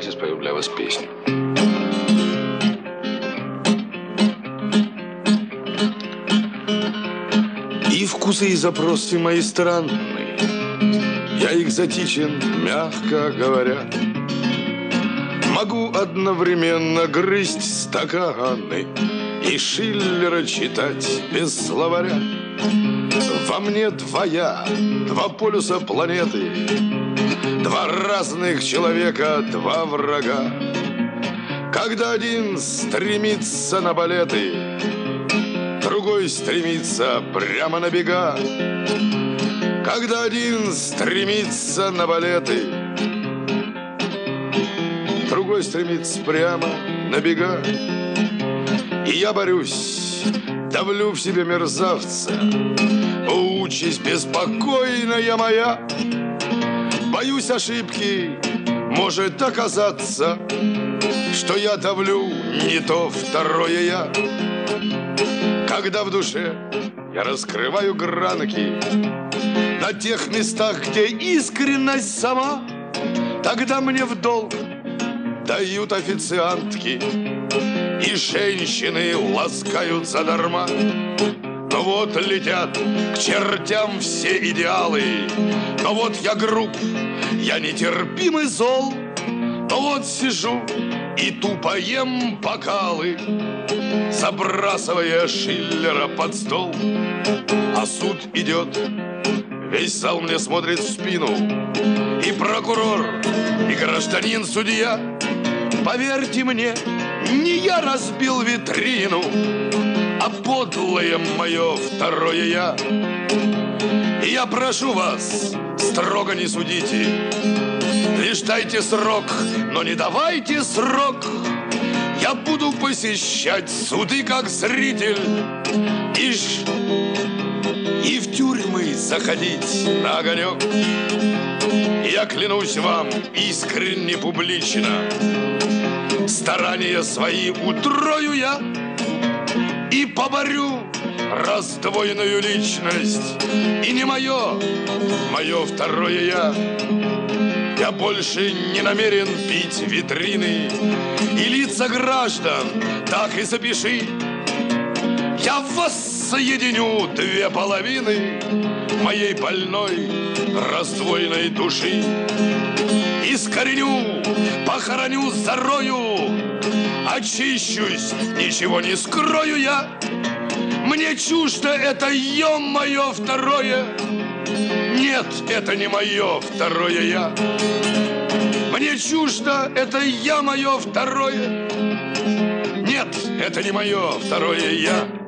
сейчас спою для вас песню. И вкусы, и запросы мои странные, я экзотичен, мягко говоря. Могу одновременно грызть стаканы и Шиллера читать без словаря. Во мне два полюса планеты, два разных человека, два врага. Когда один стремится на балеты, другой стремится прямо на бега. Когда один стремится на балеты, другой стремится прямо на бега. И я борюсь, давлю в себе мерзавца. Участь беспокойная моя. Боюсь ошибки, может оказаться, что я давлю не то второе я. Когда в душе я раскрываю гранки на тех местах, где искренность сама, тогда мне в долг дают официантки, и женщины ласкают задарма. Но вот летят к чертям все идеалы, но вот я груб, я нетерпим и зол, но вот сижу и тупо ем бокалы, забрасывая Шиллера под стол. А суд идет, весь зал мне смотрит в спину, и прокурор, и гражданин-судья. Поверьте мне, не я разбил витрину, а подлое мое второе я. И я прошу вас, строго не судите, лишь дайте срок, но не давайте срок. Я буду посещать суды как зритель и в тюрьмы заходить на огонек. Я клянусь вам искренне, публично, старания свои утрою я и поборю раздвоенную личность. И не мое второе я. Я больше не намерен бить витрины и лица граждан, так и запиши. Я воссоединю две половины моей больной раздвоенной души. Искореню, похороню, зарою, очищусь, ничего не скрою я. Мне чуждо это я мое второе. Нет, это не мое второе я. Мне чуждо это я мое второе. Нет, это не мое второе я.